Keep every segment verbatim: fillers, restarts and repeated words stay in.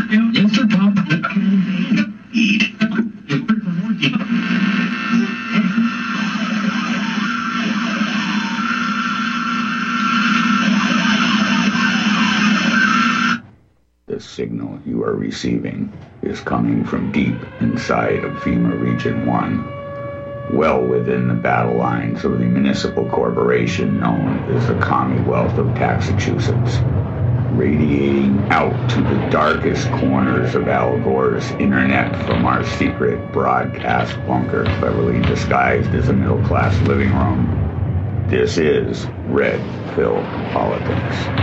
The signal you are receiving is coming from deep inside of FEMA Region one, well within the battle lines of the municipal corporation known as the Commonwealth of Massachusetts, radiating out to the darkest corners of Al Gore's internet from our secret broadcast bunker cleverly disguised as a middle-class living room. This is Red Pill Politics.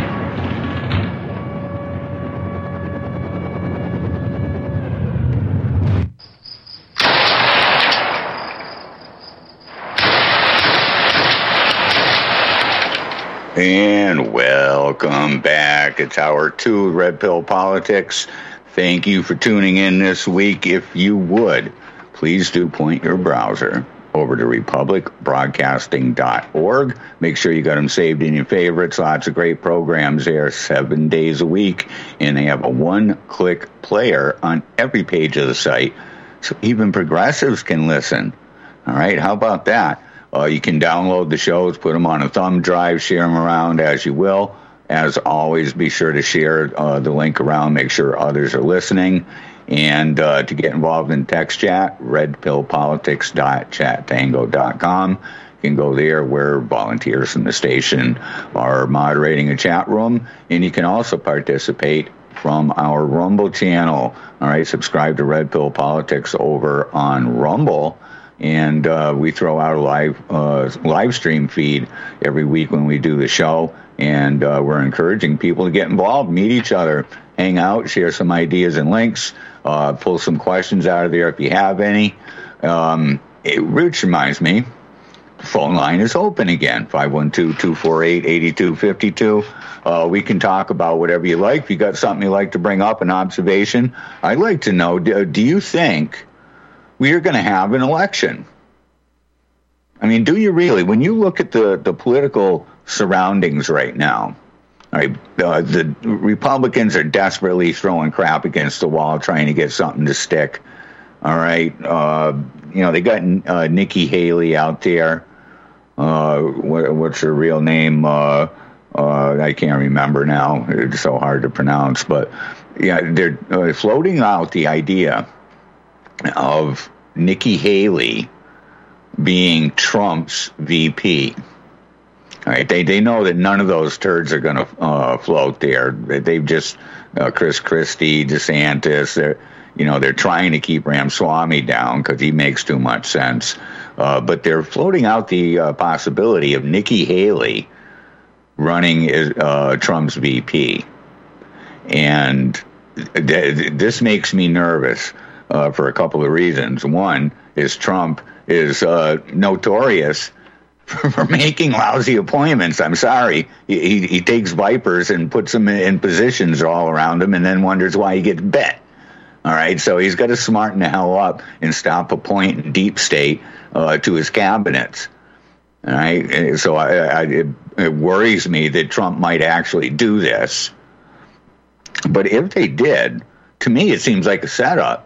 And welcome back. It's hour two of Red Pill Politics. Thank you for tuning in this week. If you would, please do point your browser over to republic broadcasting dot org. Make sure you got them saved in your favorites. Lots of great programs there, seven days a week. And they have a one-click player on every page of the site. So even progressives can listen. All right, how about that? Uh, you can download the shows, put them on a thumb drive, share them around as you will. As always, be sure to share uh, the link around, make sure others are listening. And uh, to get involved in text chat, red pill politics dot chat tango dot com. You can go there where volunteers from the station are moderating a chat room. And you can also participate from our Rumble channel. All right, subscribe to Red Pill Politics over on Rumble. And uh, we throw out a live uh, live stream feed every week when we do the show. And uh, we're encouraging people to get involved, meet each other, hang out, share some ideas and links, uh, pull some questions out of there if you have any. Um, it, which reminds me, the phone line is open again, five one two, two four eight, eight two five two. Uh, we can talk about whatever you like. If you got something you'd like to bring up, an observation, I'd like to know, do, do you think we are going to have an election? I mean, do you really? When you look at the, the political surroundings right now, all right, uh, the Republicans are desperately throwing crap against the wall, trying to get something to stick. All right, uh, you know, they got uh, Nikki Haley out there. Uh, what, what's her real name? Uh, uh, I can't remember now. It's so hard to pronounce. But yeah, they're uh, floating out the idea of Nikki Haley being Trump's V P. All right, they they know that none of those turds are going to uh, float there. They've just uh, Chris Christie, DeSantis. They're you know they're trying to keep Ramaswamy down because he makes too much sense. Uh, but they're floating out the uh, possibility of Nikki Haley running as uh, Trump's V P, and th- this makes me nervous. Uh, for a couple of reasons. One is Trump is uh, notorious for, for making lousy appointments. I'm sorry. He, he, he takes vipers and puts them in, in positions all around him and then wonders why he gets bet. All right, so he's got to smarten the hell up and stop appointing deep state uh, to his cabinets. All right, so I, I, it, it worries me that Trump might actually do this. But if they did, to me it seems like a setup.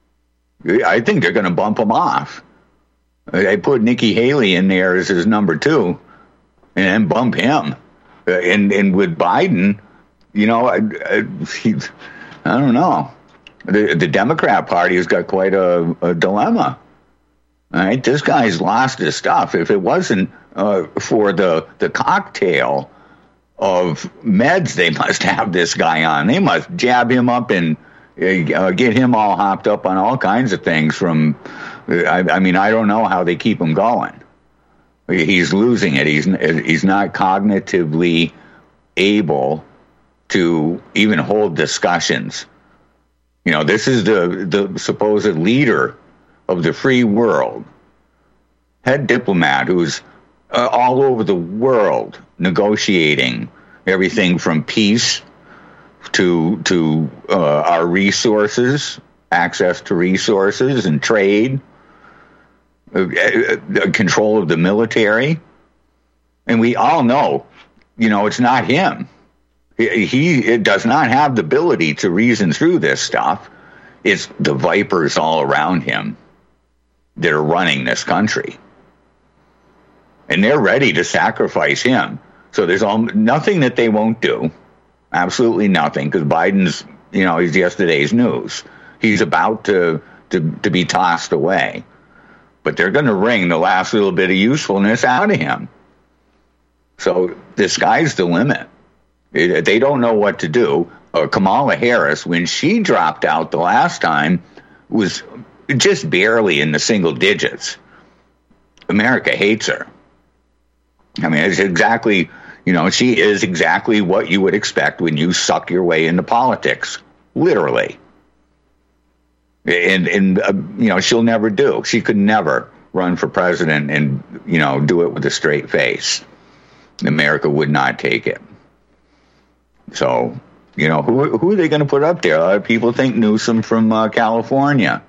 I think they're going to bump him off. They put Nikki Haley in there as his number two and then bump him. And and with Biden, you know, I, I, he, I don't know. The, the Democrat Party has got quite a, a dilemma. All right, this guy's lost his stuff. If it wasn't uh, for the, the cocktail of meds they must have this guy on, they must jab him up and Uh, get him all hopped up on all kinds of things from, I, I mean, I don't know how they keep him going. He's losing it. He's he's not cognitively able to even hold discussions. You know, this is the, the supposed leader of the free world, head diplomat who's uh, all over the world negotiating everything from peace to to uh, our resources, access to resources and trade, uh, uh, control of the military. And we all know, you know, it's not him. He, he does not have the ability to reason through this stuff. It's the vipers all around him that are running this country. And they're ready to sacrifice him. So there's all, nothing that they won't do. Absolutely nothing, because Biden's, you know, he's yesterday's news. He's about to, to, to be tossed away. But they're going to wring the last little bit of usefulness out of him. So the sky's the limit. It, they don't know what to do. Uh, Kamala Harris, when she dropped out the last time, was just barely in the single digits. America hates her. I mean, it's exactly, you know, she is exactly what you would expect when you suck your way into politics, literally. And, and uh, you know, she'll never do. She could never run for president and, you know, do it with a straight face. America would not take it. So, you know, who, who are they going to put up there? A lot of people think Newsom from uh, California.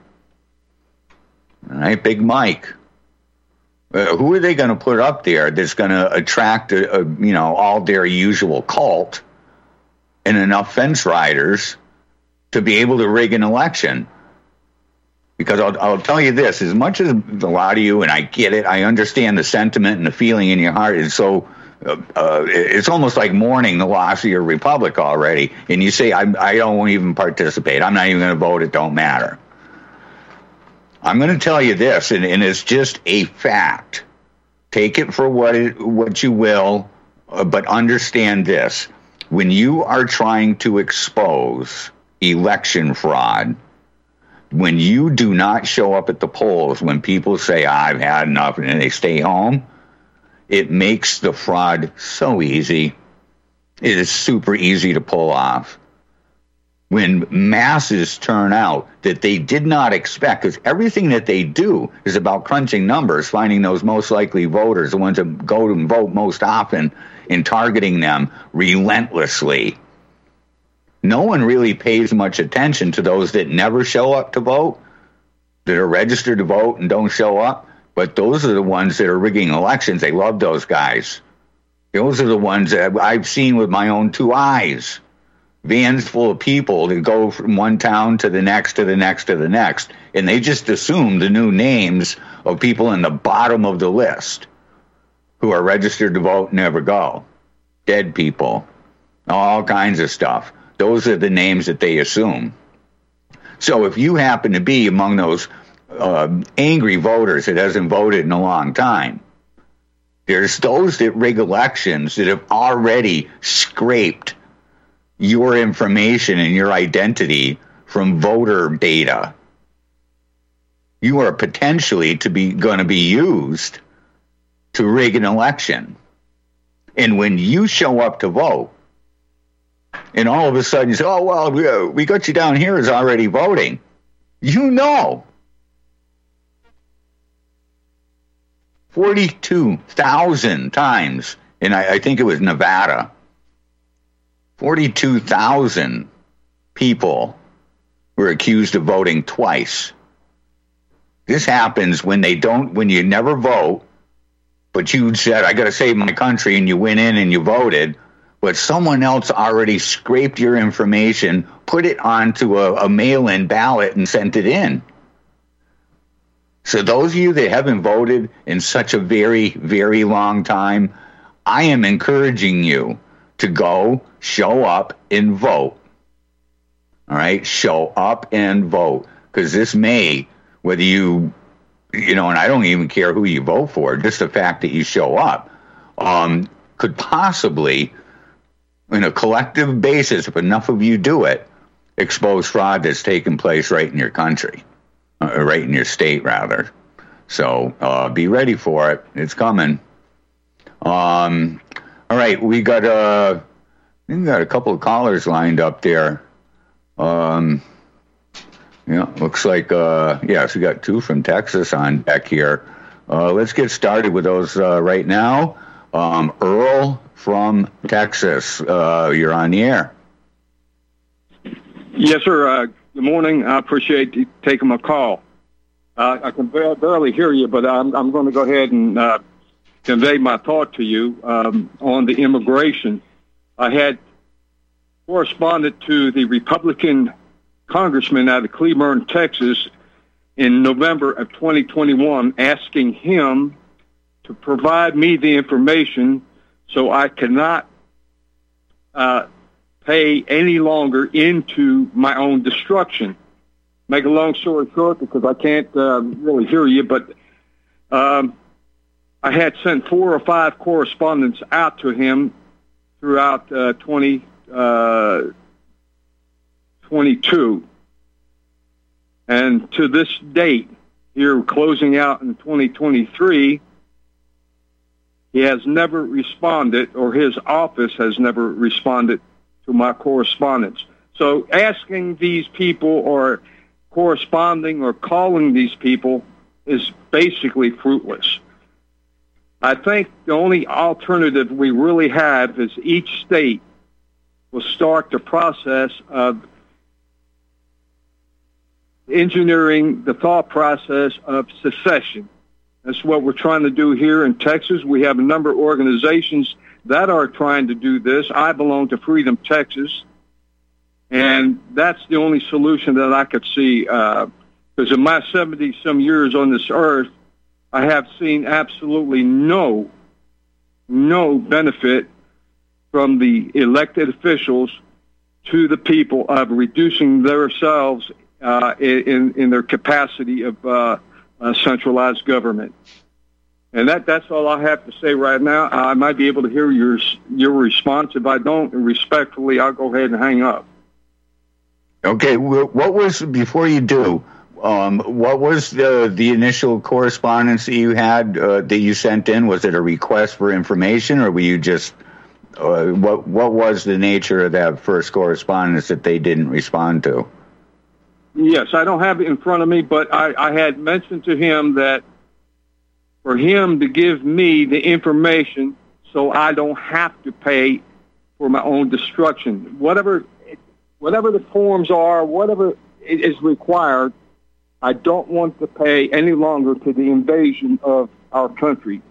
All right, Big Mike. Uh, who are they going to put up there that's going to attract, a, a, you know, all their usual cult and enough fence riders to be able to rig an election? Because I'll, I'll tell you this, as much as a lot of you, and I get it, I understand the sentiment and the feeling in your heart is so, uh, uh, it's almost like mourning the loss of your republic already. And you say, I, I don't even participate. I'm not even going to vote. It don't matter. I'm going to tell you this, and, and it's just a fact. Take it for what it, what you will, uh, but understand this. When you are trying to expose election fraud, when you do not show up at the polls, when people say, I've had enough, and they stay home, it makes the fraud so easy. It is super easy to pull off. When masses turn out that they did not expect, because everything that they do is about crunching numbers, finding those most likely voters, the ones that go and vote most often, and targeting them relentlessly. No one really pays much attention to those that never show up to vote, that are registered to vote and don't show up. But those are the ones that are rigging elections. They love those guys. Those are the ones that I've seen with my own two eyes. Vans full of people that go from one town to the next, to the next, to the next. And they just assume the new names of people in the bottom of the list who are registered to vote and never go. Dead people. All kinds of stuff. Those are the names that they assume. So if you happen to be among those uh, angry voters that hasn't voted in a long time, there's those that rig elections that have already scraped your information and your identity from voter data. You are potentially to be going to be used to rig an election. And when you show up to vote, and all of a sudden you say, oh, well, we, uh, we got you down here as already voting. You know. forty-two thousand times, and I, I think it was Nevada, forty-two thousand people were accused of voting twice. This happens when they don't, when you never vote, but you said, I got to save my country, and you went in and you voted, but someone else already scraped your information, put it onto a, a mail-in ballot, and sent it in. So those of you that haven't voted in such a very, very long time, I am encouraging you to go, show up, and vote. All right? Show up and vote. Because this may, whether you, you know, and I don't even care who you vote for, just the fact that you show up, um, could possibly, in a collective basis, if enough of you do it, expose fraud that's taking place right in your country, uh, right in your state, rather. So uh, be ready for it. It's coming. Um, all right, we got a, we got a couple of callers lined up there. Um, yeah, looks like, uh, yes, we got two from Texas on deck here. Uh, let's get started with those uh, right now. Um, Earl from Texas, uh, you're on the air. Yes, sir. Uh, good morning. I appreciate you taking my call. Uh, I can barely hear you, but I'm, I'm going to go ahead and uh, convey my thought to you um, on the immigration. I had corresponded to the Republican congressman out of Cleburne, Texas, in November of twenty twenty-one, asking him to provide me the information so I cannot uh, pay any longer into my own destruction. Make a long story short, because I can't uh, really hear you, but um, I had sent four or five correspondents out to him throughout uh, twenty twenty-two. And to this date, here closing out in twenty twenty-three, he has never responded, or his office has never responded to my correspondence. So asking these people or corresponding or calling these people is basically fruitless. I think the only alternative we really have is each state will start the process of engineering the thought process of secession. That's what we're trying to do here in Texas. We have a number of organizations that are trying to do this. I belong to Freedom Texas, and that's the only solution that I could see. Uh, because in my seventy-some years on this earth, I have seen absolutely no, no benefit from the elected officials to the people of reducing themselves uh, in, in their capacity of uh, uh, centralized government. And that, that's all I have to say right now. I might be able to hear your, your response. If I don't, respectfully, I'll go ahead and hang up. Okay, what was, before you do, um, what was the, the initial correspondence that you had, uh, that you sent in? Was it a request for information, or were you just, uh, what, what was the nature of that first correspondence that they didn't respond to? Yes, I don't have it in front of me, but I, I had mentioned to him that for him to give me the information so I don't have to pay for my own destruction. Whatever whatever the forms are, whatever is required, I don't want to pay any longer to the invasion of our country.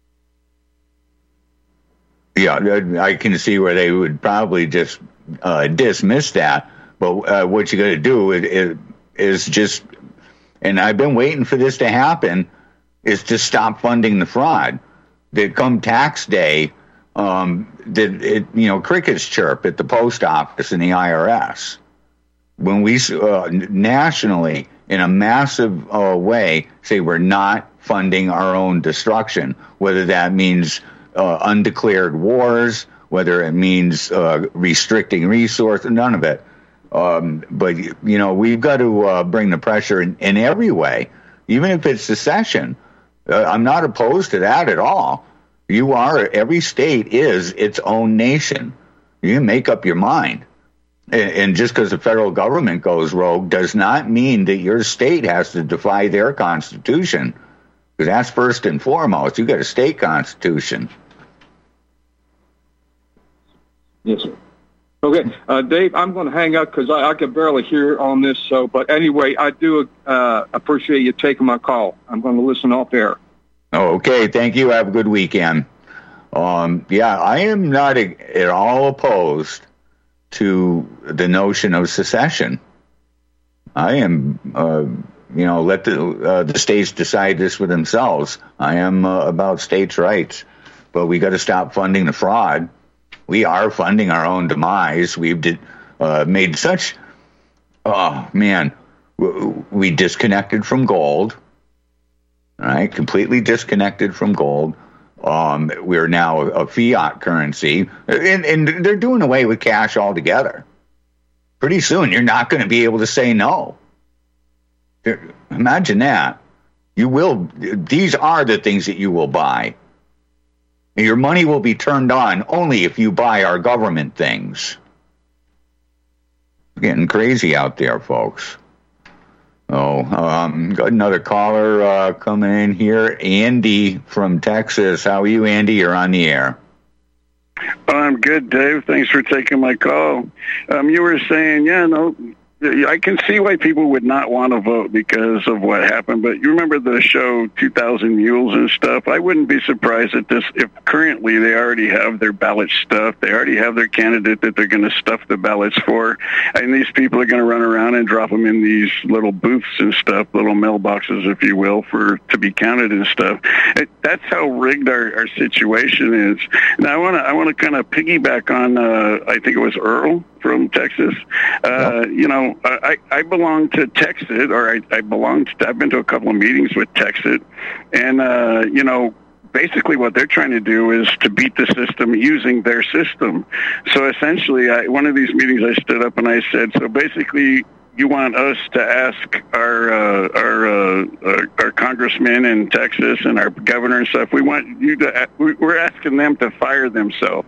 Yeah, I can see where they would probably just uh, dismiss that. But uh, what you got to do is, is just, and I've been waiting for this to happen, is to stop funding the fraud. That come tax day, um, that it, you know, crickets chirp at the post office and the I R S. When we uh, nationally, in a massive uh, way, say we're not funding our own destruction, whether that means uh, undeclared wars, whether it means uh, restricting resources, none of it. Um, but, you know, we've got to uh, bring the pressure in, in every way, even if it's secession. Uh, I'm not opposed to that at all. You are, every state is its own nation. You can make up your mind. And, and just because the federal government goes rogue does not mean that your state has to defy their constitution. Because that's first and foremost. You got a state constitution. Yes, sir. Okay, uh, Dave, I'm going to hang up because I, I can barely hear on this. So, but anyway, I do uh, appreciate you taking my call. I'm going to listen off air. Oh, okay, thank you. Have a good weekend. Um, yeah, I am not a, at all opposed to the notion of secession. I am, uh, you know, let the uh, the states decide this for themselves. I am uh, about states' rights, but we got to stop funding the fraud. We are funding our own demise. We've did, uh, made such, oh, man, we disconnected from gold, all right, completely disconnected from gold. Um, we're now a fiat currency, and, and they're doing away with cash altogether. Pretty soon, you're not going to be able to say no. Imagine that. You will, these are the things that you will buy. Your money will be turned on only if you buy our government things. It's getting crazy out there, folks. Oh, um, got another caller uh, coming in here. Andy from Texas. How are you, Andy? You're on the air. I'm good, Dave. Thanks for taking my call. Um, you were saying, yeah, no, I can see why people would not want to vote because of what happened, but you remember the show two thousand Mules and stuff? I wouldn't be surprised at this if currently they already have their ballot stuffed. They already have their candidate that they're going to stuff the ballots for, and these people are going to run around and drop them in these little booths and stuff, little mailboxes, if you will, for to be counted and stuff. It, that's how rigged our, our situation is. Now, I want to I want to kind of piggyback on, uh, I think it was Earl from Texas. Uh, yep. You know, I, I belong to Texas, or I, I belong to, I've been to a couple of meetings with Texas, and, uh, you know, basically what they're trying to do is to beat the system using their system. So essentially, I, one of these meetings I stood up and I said, so basically, you want us to ask our uh, our, uh, our our congressmen in Texas and our governor and stuff, we want you to, we're asking them to fire themselves.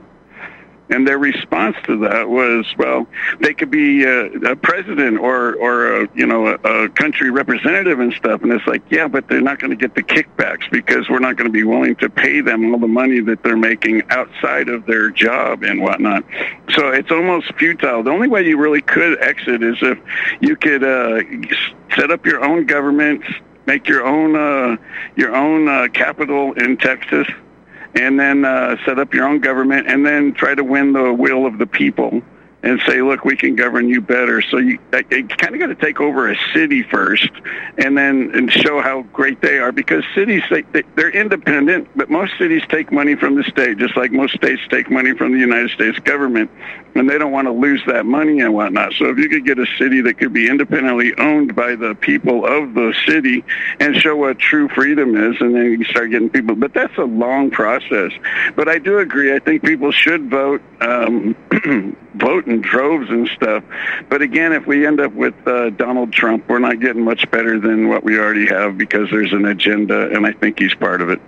And their response to that was, well, they could be a, a president or, or a, you know, a, a country representative and stuff. And it's like, yeah, but they're not going to get the kickbacks because we're not going to be willing to pay them all the money that they're making outside of their job and whatnot. So it's almost futile. The only way you really could exit is if you could uh, set up your own government, make your own uh, your own uh, capital in Texas, and then uh, set up your own government, and then try to win the will of the people and say, look, we can govern you better. So you, you kind of got to take over a city first and then and show how great they are, because cities, they, they're independent, but most cities take money from the state, just like most states take money from the United States government, and they don't want to lose that money and whatnot. So if you could get a city that could be independently owned by the people of the city and show what true freedom is, and then you can start getting people. But that's a long process. But I do agree. I think people should vote, um, vote in droves and stuff. But again, if we end up with uh, Donald Trump, we're not getting much better than what we already have, because there's an agenda, and I think he's part of it.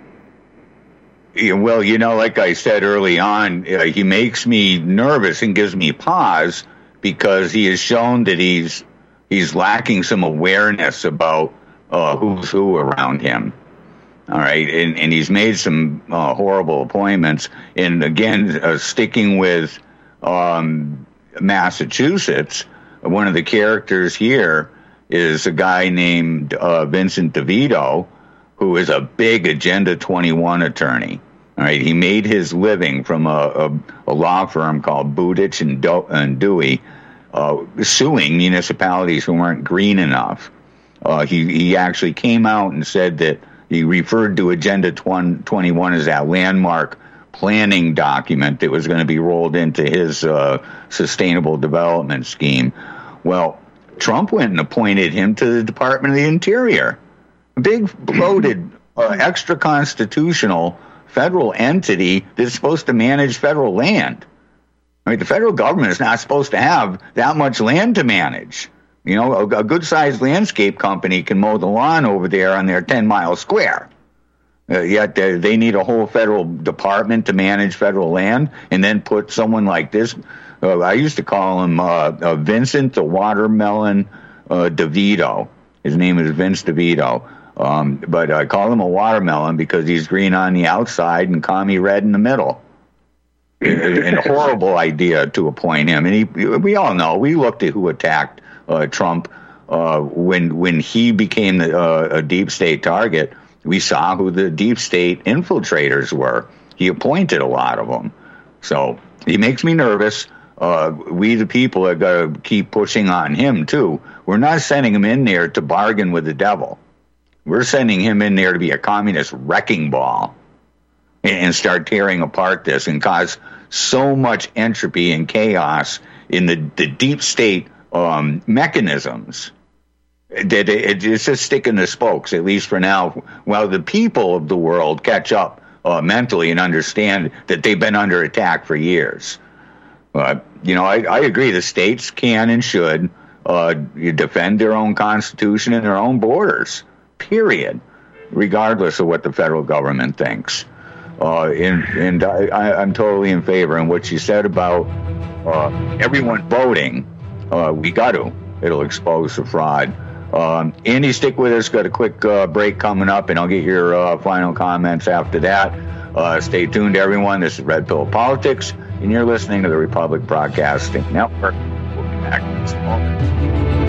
Yeah, well, you know, like I said early on, uh, he makes me nervous and gives me pause because he has shown that he's he's lacking some awareness about uh, who's who around him. All right, and, and he's made some uh, horrible appointments. And again, uh, sticking with um, Massachusetts, one of the characters here is a guy named uh, Vincent DeVito, who is a big Agenda twenty-one attorney. All right, he made his living from a, a, a law firm called Bowditch and, Do- and Dewey, uh, suing municipalities who weren't green enough. Uh, he, he actually came out and said that he referred to Agenda twenty-one as that landmark planning document that was going to be rolled into his uh, sustainable development scheme. Well, Trump went and appointed him to the Department of the Interior, a big, bloated, uh, extra-constitutional federal entity that's supposed to manage federal land. I mean, the federal government is not supposed to have that much land to manage. You know, a, a good-sized landscape company can mow the lawn over there on their ten-mile square. Uh, yet they, they need a whole federal department to manage federal land, and then put someone like this. Uh, I used to call him uh, uh, Vincent the Watermelon uh, DeVito. His name is Vince DeVito. Um, but I call him a watermelon because he's green on the outside and commie red in the middle. And a horrible idea to appoint him. And he, we all know, we looked at who attacked uh, Trump uh, when when he became the, uh, a deep state target. We saw who the deep state infiltrators were. He appointed a lot of them. So he makes me nervous. Uh, we, the people, have got to keep pushing on him, too. We're not sending him in there to bargain with the devil. We're sending him in there to be a communist wrecking ball and start tearing apart this and cause so much entropy and chaos in the, the deep state um, mechanisms that it, it's just sticking the spokes, at least for now, while the people of the world catch up uh, mentally and understand that they've been under attack for years. Uh, you know, I, I agree the states can and should uh, defend their own constitution and their own borders. Period, regardless of what the federal government thinks. Uh, and and I, I'm totally in favor. And what you said about uh, everyone voting, uh, we got to. It'll expose the fraud. Um, Andy, stick with us. Got a quick uh, break coming up, and I'll get your uh, final comments after that. Uh, stay tuned, everyone. This is Red Pill Politics, and you're listening to the Republic Broadcasting Network. We'll be back in just a moment.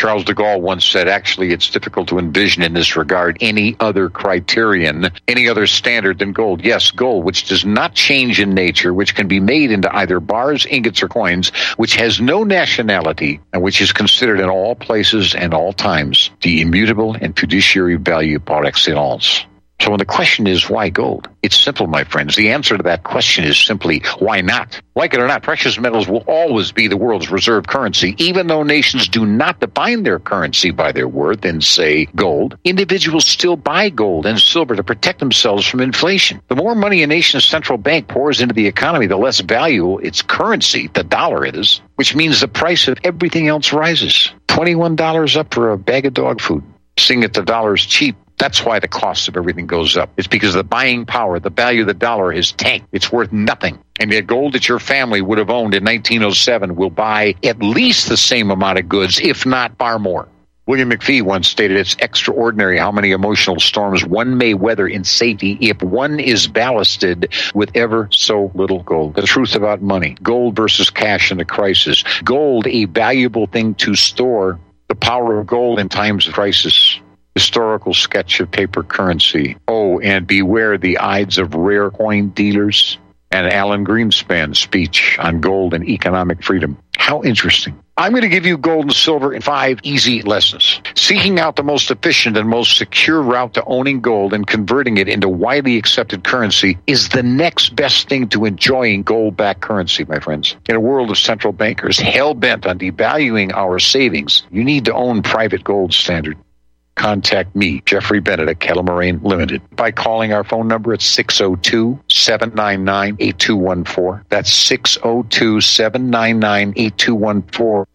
Charles de Gaulle once said, actually, it's difficult to envision in this regard any other criterion, any other standard than gold. Yes, gold, which does not change in nature, which can be made into either bars, ingots, or coins, which has no nationality, and which is considered in all places and all times the immutable and fiduciary value par excellence. So when the question is, why gold? It's simple, my friends. The answer to that question is simply, why not? Like it or not, precious metals will always be the world's reserve currency, even though nations do not define their currency by their worth in, say, gold. Individuals still buy gold and silver to protect themselves from inflation. The more money a nation's central bank pours into the economy, the less valuable its currency, the dollar, is, which means the price of everything else rises. twenty-one dollars up for a bag of dog food. Seeing that the dollar's cheap, that's why the cost of everything goes up. It's because the buying power, the value of the dollar is tanked. It's worth nothing. And the gold that your family would have owned in nineteen oh seven will buy at least the same amount of goods, if not far more. William McFee once stated, it's extraordinary how many emotional storms one may weather in safety if one is ballasted with ever so little gold. The truth about money, gold versus cash in a crisis. Gold, a valuable thing to store. The power of gold in times of crisis. Historical sketch of paper currency. Oh, and beware the Ides of rare coin dealers. And Alan Greenspan's speech on gold and economic freedom. How interesting. I'm going to give you gold and silver in five easy lessons. Seeking out the most efficient and most secure route to owning gold and converting it into widely accepted currency is the next best thing to enjoying gold-backed currency, my friends. In a world of central bankers hell-bent on devaluing our savings, you need to own private gold standard. Contact me, Jeffrey Bennett at Kettle Moraine Limited, by calling our phone number at six oh two, seven nine nine, eight two one four. That's six oh two, seven nine nine, eight two one four.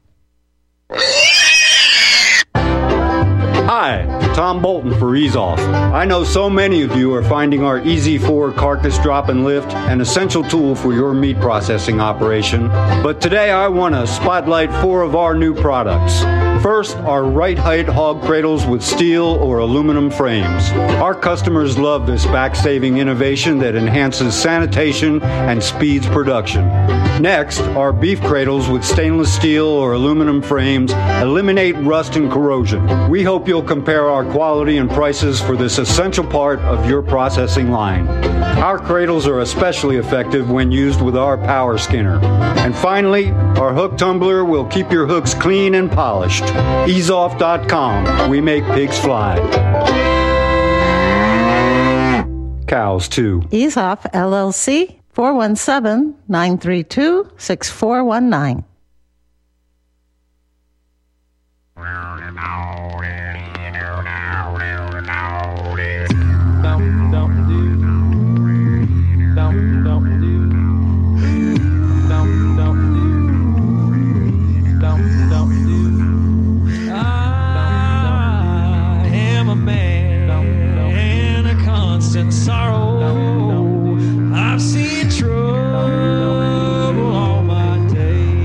Hi, Tom Bolton for Ease Off. I know so many of you are finding our Easy four carcass drop and lift an essential tool for your meat processing operation. But today I want to spotlight four of our new products. First, our right height hog cradles with steel or aluminum frames. Our customers love this back-saving innovation that enhances sanitation and speeds production. Next, our beef cradles with stainless steel or aluminum frames eliminate rust and corrosion. We hope you'll compare our quality and prices for this essential part of your processing line. Our cradles are especially effective when used with our power skinner. And finally, our hook tumbler will keep your hooks clean and polished. ease off dot com. We make pigs fly. Cows, too. Ease Off, L L C, four one seven, nine three two, six four one nine. Sorrow, I've seen trouble all my days.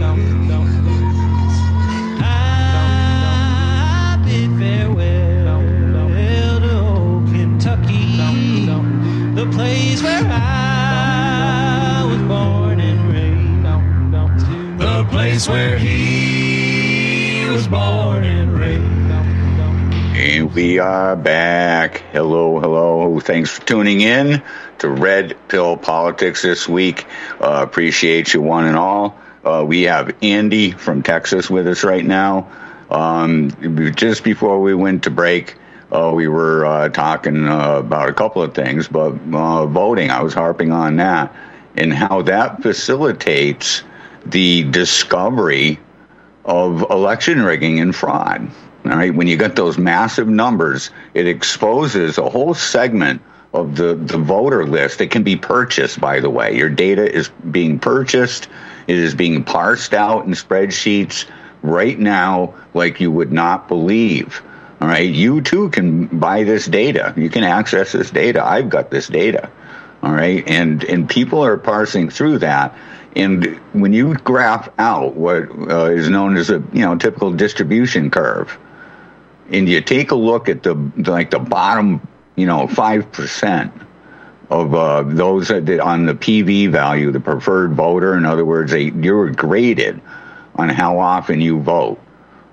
I bid farewell to old Kentucky, the place where I was born and raised, the place where he was born and raised. And we are back. Hello, hello. Thanks for tuning in to Red Pill Politics this week. Uh, appreciate you one and all. Uh, we have Andy from Texas with us right now. Um, just before we went to break, uh, we were uh, talking uh, about a couple of things, but uh, voting, I was harping on that and how that facilitates the discovery of election rigging and fraud. All right, when you get those massive numbers, it exposes a whole segment of the, the voter list. It can be purchased, by the way. Your data is being purchased. It is being parsed out in spreadsheets right now like you would not believe. All right, you too can buy this data. You can access this data. I've got this data. All right, and, and people are parsing through that. And when you graph out what uh, is known as a you know typical distribution curve, and you take a look at the like the bottom, you know, five percent of uh, those that on the P V value, the preferred voter. In other words, they, you're graded on how often you vote.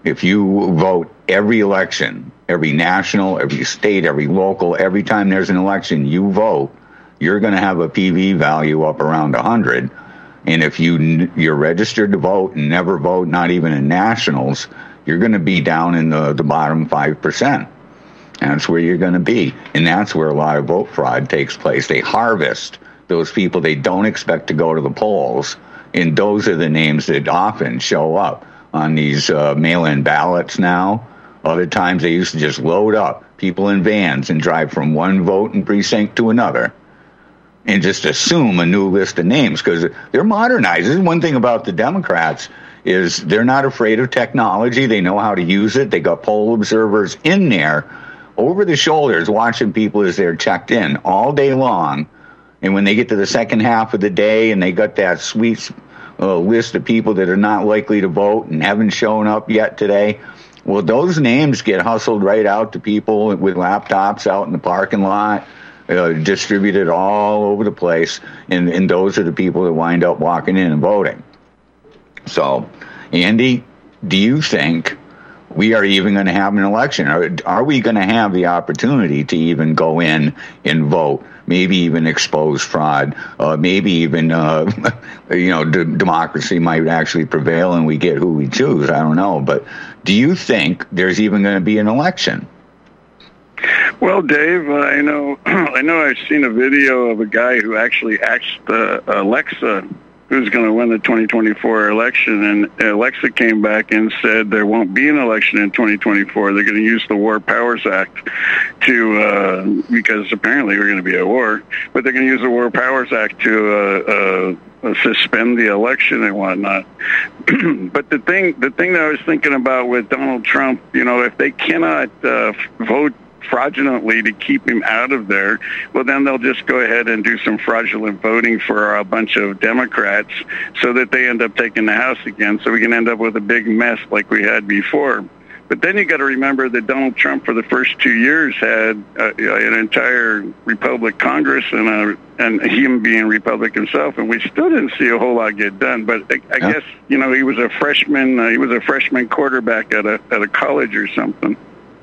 If you vote every election, every national, every state, every local, every time there's an election, you vote, you're going to have a P V value up around one hundred. And if you, you're registered to vote and never vote, not even in nationals, you're going to be down in the, the bottom five percent. That's where you're going to be. And that's where a lot of vote fraud takes place. They harvest those people they don't expect to go to the polls, and those are the names that often show up on these uh, mail-in ballots now. Other times they used to just load up people in vans and drive from one voting precinct to another and just assume a new list of names because they're modernizing. One thing about the Democrats is they're not afraid of technology. They know how to use it. They got poll observers in there over the shoulders watching people as they're checked in all day long. And when they get to the second half of the day and they got that sweet uh, list of people that are not likely to vote and haven't shown up yet today, well, those names get hustled right out to people with laptops out in the parking lot, uh, distributed all over the place, and, and those are the people that wind up walking in and voting. So, Andy, do you think we are even going to have an election? Are, are we going to have the opportunity to even go in and vote? Maybe even expose fraud. Uh, maybe even, uh, you know, d- democracy might actually prevail and we get who we choose. I don't know. But do you think there's even going to be an election? Well, Dave, uh, I know I know I've seen a video of a guy who actually asked uh, Alexa who's going to win the twenty twenty-four election, and Alexa came back and said there won't be an election in twenty twenty-four. They're going to use the War Powers Act to, uh, because apparently we're going to be at war, but they're going to use the War Powers Act to uh, uh, suspend the election and whatnot. But the thing, the thing that I was thinking about with Donald Trump, you know, if they cannot uh, vote fraudulently to keep him out of there, well, then they'll just go ahead and do some fraudulent voting for a bunch of Democrats so that they end up taking the House again, so we can end up with a big mess like we had before. But then you got to remember that Donald Trump for the first two years had uh, an entire Republican Congress and a, and him being Republican himself, and we still didn't see a whole lot get done. But I, I yeah. guess, you know, he was a freshman, uh, he was a freshman quarterback at a at a college or something.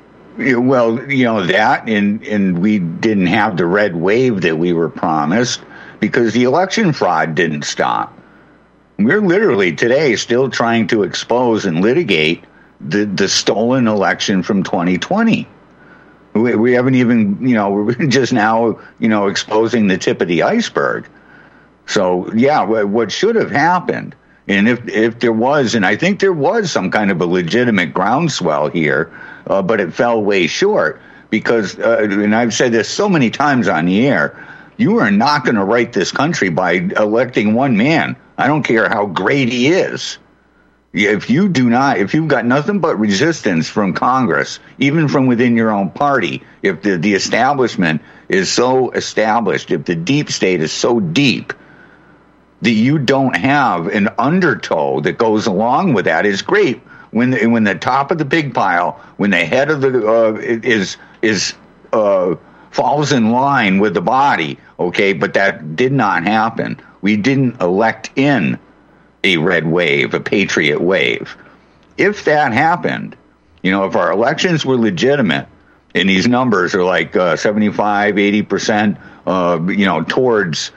Well, you know, that, and, and we didn't have the red wave that we were promised because the election fraud didn't stop. We're literally today still trying to expose and litigate the, the stolen election from twenty twenty. We, we haven't even, you know, we're just now, you know, exposing the tip of the iceberg. So, yeah, what should have happened, and if if there was, and I think there was some kind of a legitimate groundswell here, Uh, but it fell way short because, uh, and I've said this so many times on the air, you are not going to right this country by electing one man. I don't care how great he is. If you do not, if you've got nothing but resistance from Congress, even from within your own party, if the, the establishment is so established, if the deep state is so deep that you don't have an undertow that goes along with that, is great. When the, when the top of the pig pile, when the head of the uh, is is uh, falls in line with the body, okay, but that did not happen. We didn't elect in a red wave, a patriot wave. If that happened, you know, if our elections were legitimate, and these numbers are like uh, seventy-five, eighty percent, uh, you know, towards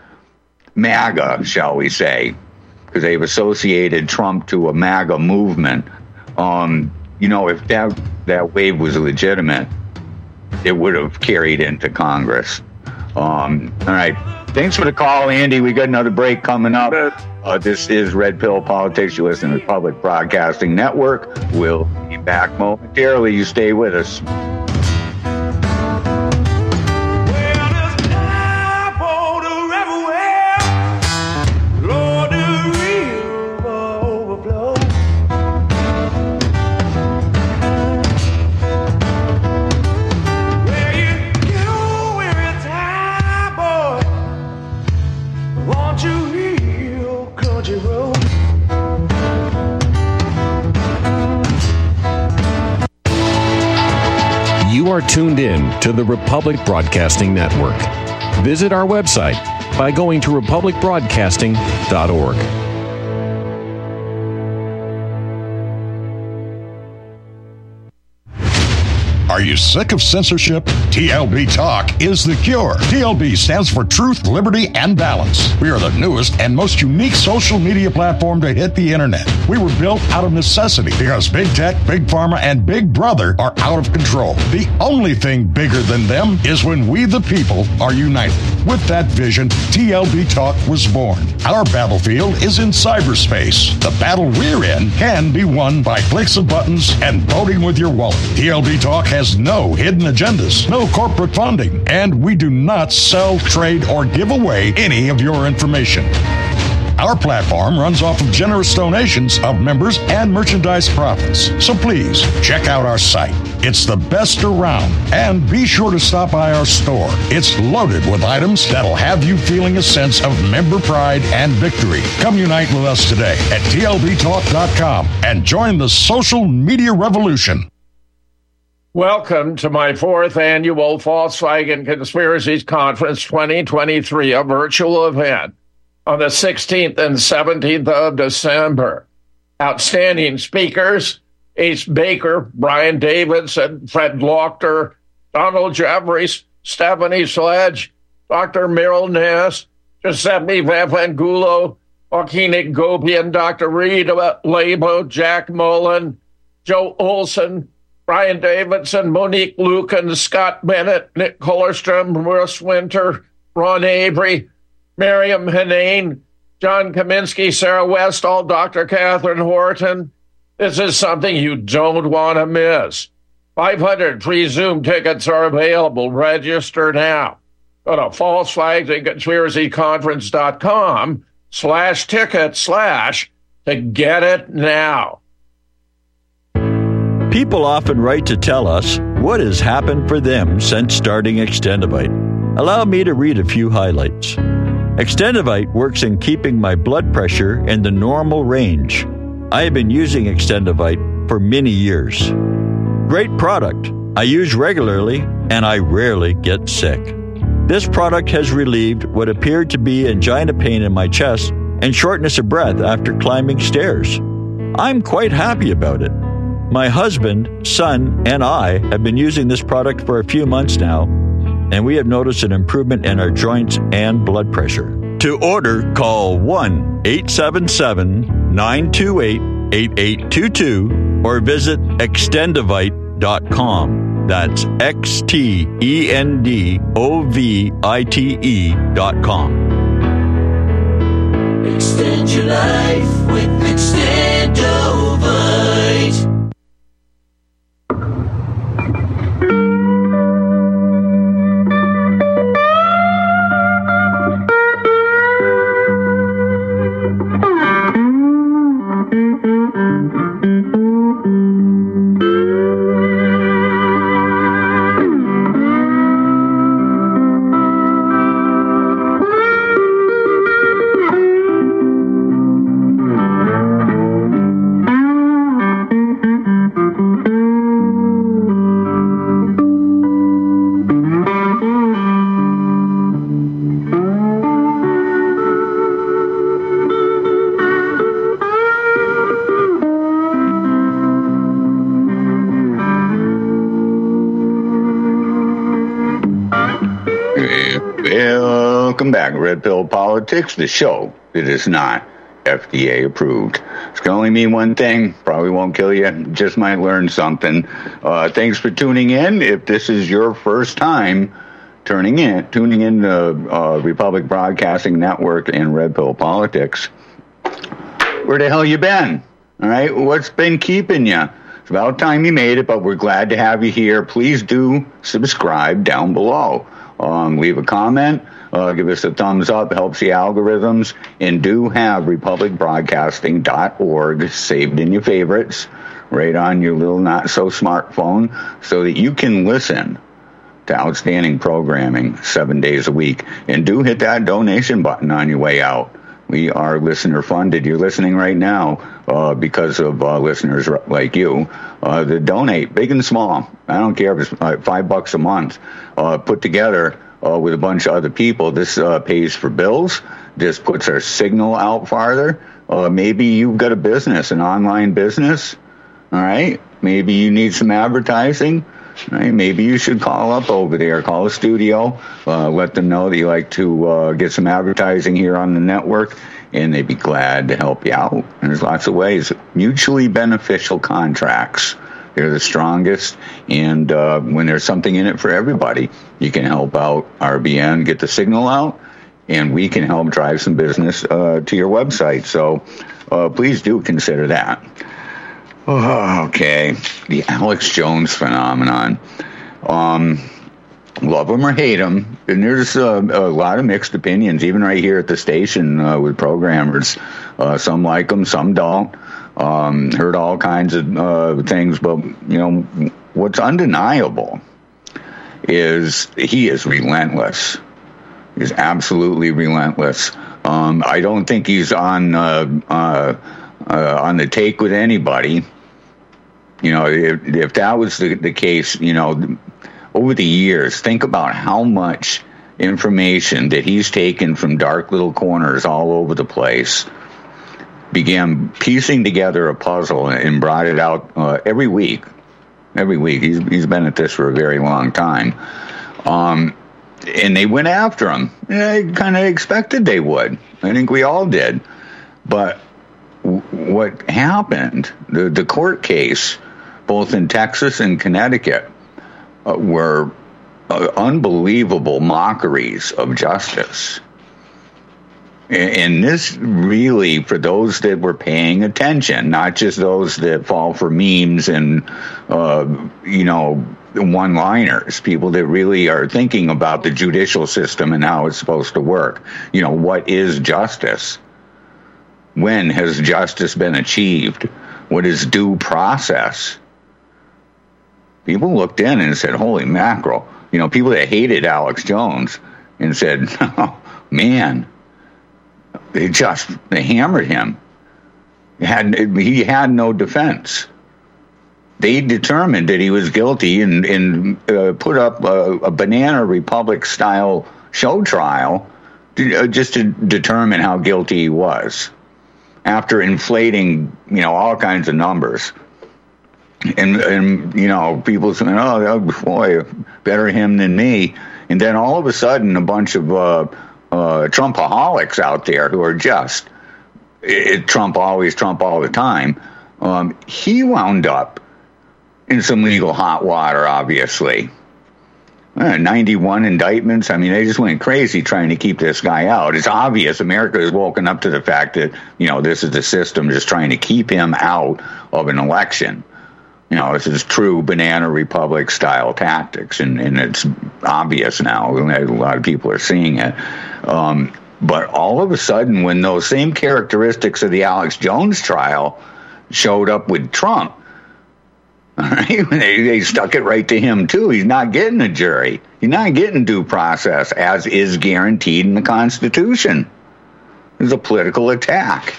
MAGA, shall we say, because they've associated Trump to a MAGA movement. Um, you know, if that that wave was legitimate, it would have carried into Congress. Um, all right. Thanks for the call, Andy. We got another break coming up. Uh, this is Red Pill Politics. You listen to the Public Broadcasting Network. We'll be back momentarily. You stay with us. You are tuned in to the Republic Broadcasting Network. Visit our website by going to republic broadcasting dot org. Are you sick of censorship? T L B Talk is the cure. T L B stands for Truth, Liberty, and Balance. We are the newest and most unique social media platform to hit the internet. We were built out of necessity because big tech, big pharma, and big brother are out of control. The only thing bigger than them is when we the people are united. With that vision, T L B Talk was born. Our battlefield is in cyberspace. The battle we're in can be won by clicks of buttons and voting with your wallet. T L B Talk has no hidden agendas, no corporate funding, and we do not sell, trade, or give away any of your information. Our platform runs off of generous donations of members and merchandise profits. So please, check out our site. It's the best around. And be sure to stop by our store. It's loaded with items that'll have you feeling a sense of member pride and victory. Come unite with us today at T L B talk dot com and join the social media revolution. Welcome to my fourth annual Volkswagen Conspiracies Conference twenty twenty-three, a virtual event on the sixteenth and seventeenth of December. Outstanding speakers, Ace Baker, Brian Davidson, Fred Lochter, Donald Jeffries, Stephanie Sledge, Doctor Meryl Ness, Giuseppe Vavangulo, Joaquin Gopian, Doctor Rita Labo, Jack Mullen, Joe Olson, Brian Davidson, Monique Lucan, Scott Bennett, Nick Kollerstrom, Russ Winter, Ron Avery, Miriam Hanane, John Kaminsky, Sarah Westall, Doctor Catherine Horton. This is something you don't want to miss. five hundred free Zoom tickets are available. Register now. Go to falseflags conspiracy conference dot com slash ticket slash to get it now. People often write to tell us what has happened for them since starting Extendivite. Allow me to read a few highlights. Extendivite works in keeping my blood pressure in the normal range. I have been using Extendivite for many years. Great product. I use regularly and I rarely get sick. This product has relieved what appeared to be angina pain in my chest and shortness of breath after climbing stairs. I'm quite happy about it. My husband, son, and I have been using this product for a few months now, and we have noticed an improvement in our joints and blood pressure. To order, call one eight seven seven, nine two eight, eight eight two two or visit extendivite dot com. That's X T E N D O V I T E dot com. Extend your life with Extendivite. Welcome back, Red Pill Politics, the show that is not F D A approved. It's going to only mean one thing. Probably won't kill you. Just might learn something. Uh, thanks for tuning in. If this is your first time turning in, tuning in to uh, Republic Broadcasting Network and Red Pill Politics, where the hell you been? All right, what's been keeping you? It's about time you made it, but we're glad to have you here. Please do subscribe down below. Um, leave a comment, uh, give us a thumbs up, helps the algorithms, and do have republic broadcasting dot org saved in your favorites right on your little not-so-smart phone so that you can listen to outstanding programming seven days a week. And do hit that donation button on your way out. We are listener-funded. You're listening right now uh, because of uh, listeners like you. Uh, that donate, big and small. I don't care if it's uh, five bucks a month. Uh, put together uh, with a bunch of other people. This uh, pays for bills. This puts our signal out farther. Uh, maybe you've got a business, an online business. All right. Maybe you need some advertising. right, maybe you should call up over there, call a studio, uh, let them know that you like to uh, get some advertising here on the network, and they'd be glad to help you out. And there's lots of ways. Mutually beneficial contracts. They're the strongest, and uh, when there's something in it for everybody, you can help out R B N, get the signal out, and we can help drive some business uh, to your website. So uh, please do consider that. Oh, okay, the Alex Jones phenomenon. Um, love him or hate him, and there's uh, a lot of mixed opinions, even right here at the station uh, with programmers. Uh, some like him, some don't. Um, heard all kinds of uh, things, but, you know, what's undeniable is he is relentless. He's absolutely relentless. Um, I don't think he's on uh, uh, uh, on the take with anybody. You know, if, if that was the, the case, you know, over the years, think about how much information that he's taken from dark little corners all over the place, began piecing together a puzzle and brought it out uh, every week. Every week. He's he's been at this for a very long time. Um, and they went after him. I kind of expected they would. I think we all did. But w- what happened, the, the court case, both in Texas and Connecticut, uh, were uh, unbelievable mockeries of justice. And this really, for those that were paying attention, not just those that fall for memes and, uh, you know, one-liners, people that really are thinking about the judicial system and how it's supposed to work. You know, what is justice? When has justice been achieved? What is due process? People looked in and said, holy mackerel. You know, people that hated Alex Jones and said, oh, man, they just they hammered him. He had, he had no defense. They determined that he was guilty and, and uh, put up a, a Banana Republic-style show trial to, uh, just to determine how guilty he was, after inflating, you know, all kinds of numbers. And, and you know, people saying, oh, boy, better him than me. And then all of a sudden, a bunch of uh, uh, Trumpaholics out there who are just it, Trump always, Trump all the time. Um, he wound up in some legal hot water, obviously. Uh, ninety-one indictments. I mean, they just went crazy trying to keep this guy out. It's obvious America has woken up to the fact that, you know, this is the system just trying to keep him out of an election. You know, this is true Banana Republic style tactics, and, and it's obvious now. A lot of people are seeing it. Um, but all of a sudden, when those same characteristics of the Alex Jones trial showed up with Trump, all right, they, they stuck it right to him, too. He's not getting a jury. He's not getting due process, as is guaranteed in the Constitution. It's a political attack.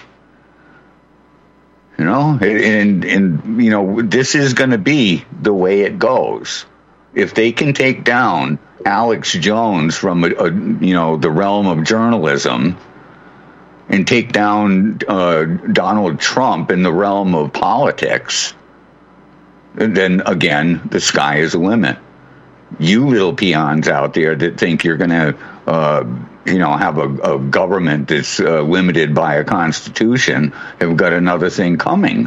You know, and, and you know, this is going to be the way it goes. If they can take down Alex Jones from, a, a, you know, the realm of journalism and take down uh, Donald Trump in the realm of politics, then, again, the sky is the limit. You little peons out there that think you're going to, uh, you know, have a, a government that's uh, limited by a constitution have got another thing coming.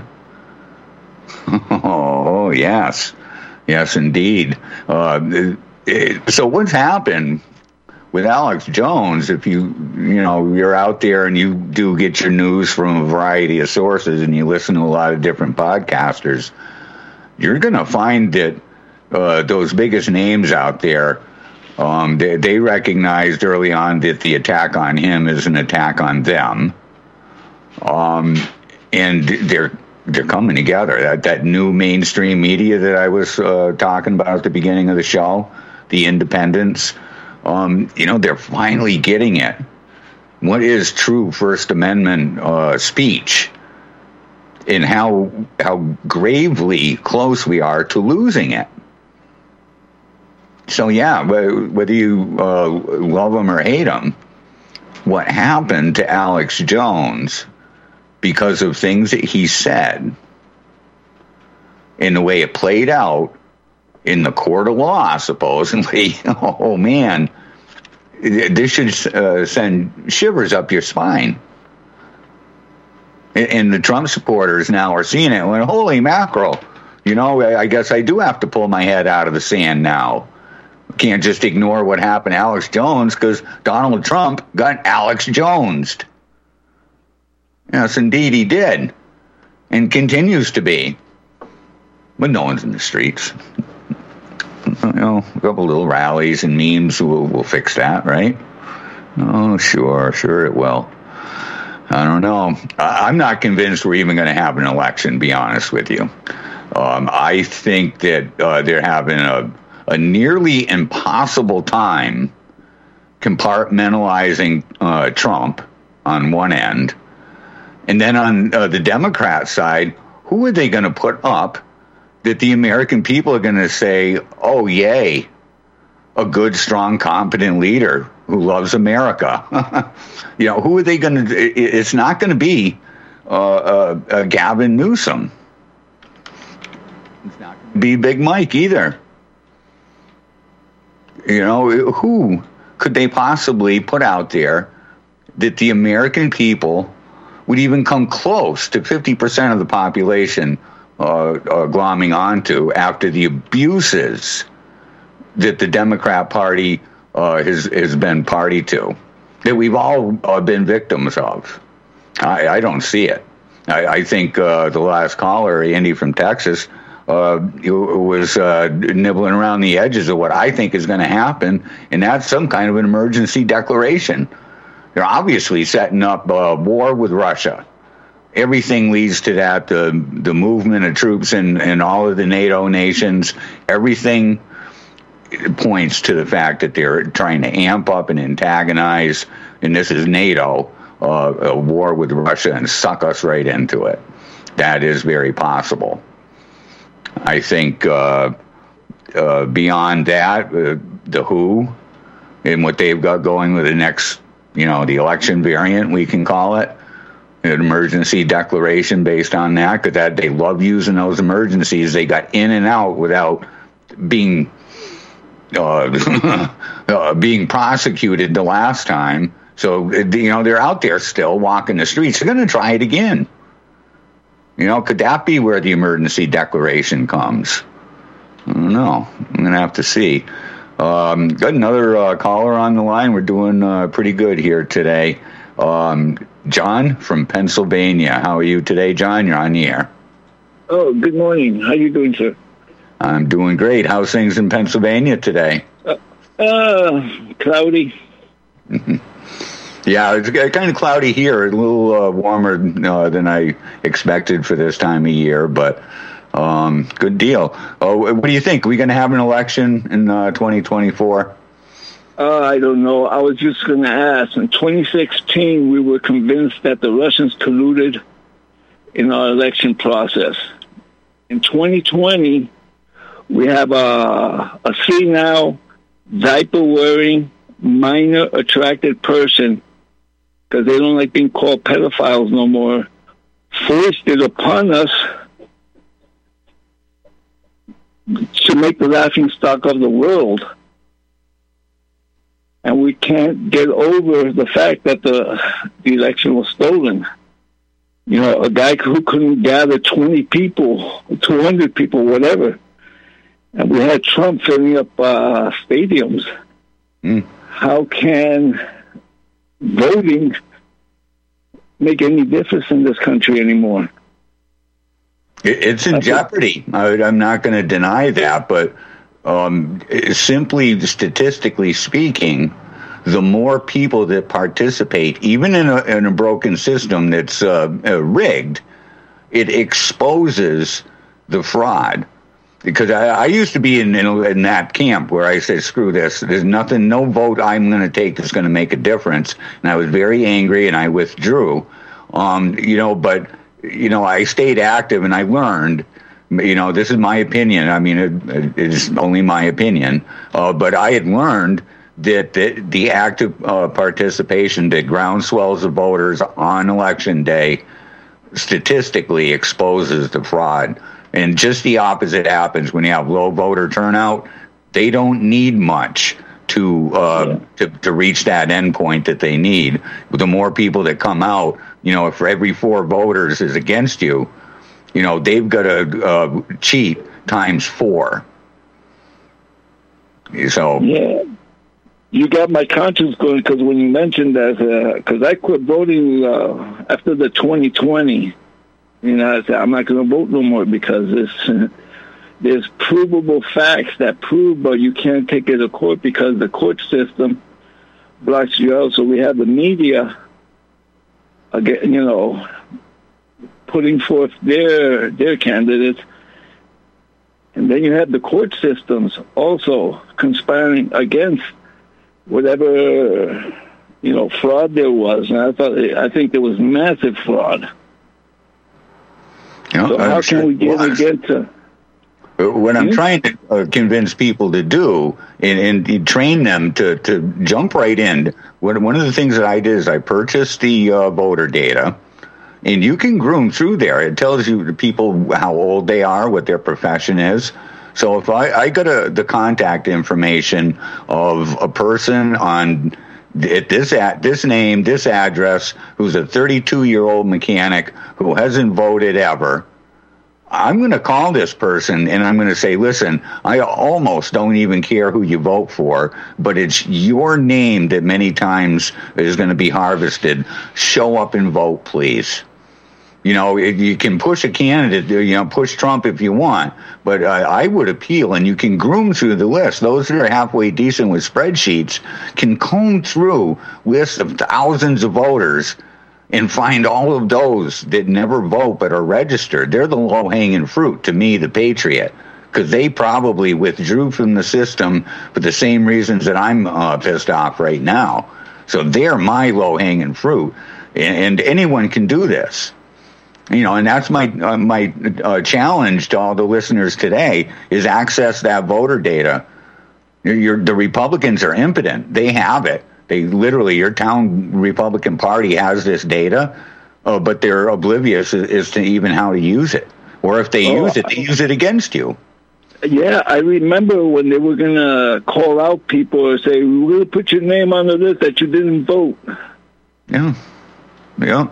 Oh, yes. Yes, indeed. Uh, it, so what's happened with Alex Jones, if you, you know, you're out there and you do get your news from a variety of sources and you listen to a lot of different podcasters, you're going to find that uh, those biggest names out there, um, they, they recognized early on that the attack on him is an attack on them. Um, and they're they're coming together. That that new mainstream media that I was uh, talking about at the beginning of the show, the independents, um, you know, they're finally getting it. What is true First Amendment uh, speech? And how how gravely close we are to losing it. So yeah, whether you uh, love him or hate him, what happened to Alex Jones because of things that he said and the way it played out in the court of law, supposedly. Oh, man. This should uh, send shivers up your spine. And the Trump supporters now are seeing it. Well, holy mackerel. You know, I guess I do have to pull my head out of the sand now. Can't just ignore what happened to Alex Jones because Donald Trump got Alex Jonesed. Yes, indeed he did. And continues to be. But no one's in the streets. You know, a couple little rallies and memes will, will fix that, right? Oh, sure, sure it will. I don't know. I'm not convinced we're even going to have an election, to be honest with you. Um, I think that uh, they're having a, a nearly impossible time compartmentalizing uh, Trump on one end. And then on uh, the Democrat side, who are they going to put up that the American people are going to say, oh, yay, a good, strong, competent leader who loves America? You know, who are they going to? It's not going to be uh, uh, uh, Gavin Newsom. It's not going to be Big Mike either. You know, who could they possibly put out there that the American people would even come close to fifty percent of the population uh, uh, glomming onto after the abuses that the Democrat Party uh, has, has been party to, that we've all uh, been victims of? I, I don't see it. I, I think uh, the last caller, Andy from Texas, uh, was uh, nibbling around the edges of what I think is going to happen, and that's some kind of an emergency declaration. They're obviously setting up a war with Russia. Everything leads to that, the, the movement of troops in, in all of the NATO nations, everything points to the fact that they're trying to amp up and antagonize, and this is NATO, uh, a war with Russia, and suck us right into it. That is very possible. I think uh, uh, beyond that, uh, the W H O and what they've got going with the next, you know, the election variant, we can call it, an emergency declaration based on that, because that they love using those emergencies. They got in and out without being uh, uh, being prosecuted the last time. So, you know, they're out there still walking the streets. They're going to try it again. You know, could that be where the emergency declaration comes? I don't know. I'm going to have to see. Um, got another uh, caller on the line. We're doing uh, pretty good here today. Um, John from Pennsylvania. How are you today, John? You're on the air. Oh, good morning. How are you doing, sir? I'm doing great. How's things in Pennsylvania today? Uh, uh cloudy. Yeah, it's kind of cloudy here. A little uh, warmer uh, than I expected for this time of year, but um, good deal. Oh, what do you think? Are we going to have an election in uh, twenty twenty-four? Uh, I don't know. I was just going to ask. In twenty sixteen, we were convinced that the Russians colluded in our election process. In twenty twenty, we have a, a senile, diaper-wearing, minor-attracted person, because they don't like being called pedophiles no more, foisted upon us to make the laughingstock of the world. And we can't get over the fact that the, the election was stolen. You know, a guy who couldn't gather twenty people, two hundred people, whatever. And we had Trump filling up uh, stadiums. Mm. How can voting make any difference in this country anymore? It's in jeopardy. I, I'm not going to deny that, but um, simply statistically speaking, the more people that participate, even in a, in a broken system that's uh, uh, rigged, it exposes the fraud. Because I, I used to be in, in in that camp where I said, screw this. There's nothing, no vote I'm going to take that's going to make a difference. And I was very angry and I withdrew. Um, you know, but, you know, I stayed active and I learned, you know, this is my opinion. I mean, it, it is only my opinion. Uh, but I had learned that the, the active uh, participation that groundswells of voters on election day statistically exposes the fraud. And just the opposite happens when you have low voter turnout. They don't need much to uh, yeah. to, to reach that endpoint that they need. The more people that come out, you know, if for every four voters is against you, you know, they've got to uh, cheat times four. So yeah, you got my conscience going, because when you mentioned that, because uh, I quit voting uh, after the twenty twenty, you know, I said I'm not going to vote no more because this. There's provable facts that prove, but you can't take it to court because the court system blocks you out. So we have the media, again, you know, putting forth their their candidates, and then you have the court systems also conspiring against whatever, you know, fraud there was. And I thought, I think there was massive fraud. You know, so how sure can we get was. against it? What I'm trying to uh, convince people to do and, and train them to, to jump right in. One, one of the things that I did is I purchased the uh, voter data, and you can groom through there. It tells you the people how old they are, what their profession is. So if I, I got a, the contact information of a person on at this at this name, this address, who's a thirty-two-year-old mechanic who hasn't voted ever, I'm going to call this person and I'm going to say, listen, I almost don't even care who you vote for, but it's your name that many times is going to be harvested. Show up and vote, please. You know, you can push a candidate, you know, push Trump if you want, but uh, I would appeal, and you can groom through the list. Those that are halfway decent with spreadsheets can comb through lists of thousands of voters and find all of those that never vote but are registered. They're the low-hanging fruit, to me, the patriot, because they probably withdrew from the system for the same reasons that I'm uh, pissed off right now. So they're my low-hanging fruit, and, and anyone can do this. You know, and that's my uh, my uh, challenge to all the listeners today is access that voter data. You're, the Republicans are impotent. They have it. They literally, your town Republican Party has this data, uh, but they're oblivious as, as to even how to use it. Or if they oh, use it, they use it against you. Yeah, I remember when they were going to call out people or say, we're going to put your name on the list that you didn't vote. Yeah, yeah.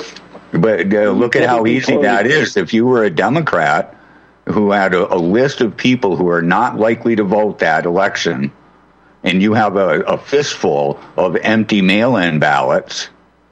But uh, look at how easy that is. If you were a Democrat who had a, a list of people who are not likely to vote that election, and you have a, a fistful of empty mail-in ballots,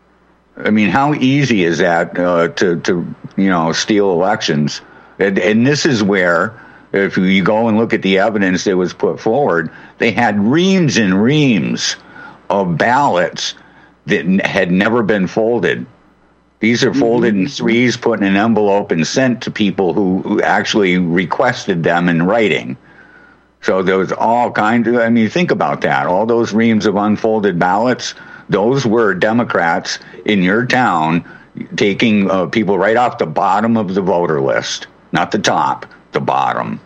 I mean, how easy is that uh, to, to, you know, steal elections? And, and this is where, if you go and look at the evidence that was put forward, they had reams and reams of ballots that had never been folded. These are folded in threes, put in an envelope, and sent to people who, who actually requested them in writing. So there was all kinds of, I mean, think about that. All those reams of unfolded ballots, those were Democrats in your town taking uh, people right off the bottom of the voter list. Not the top, the bottom.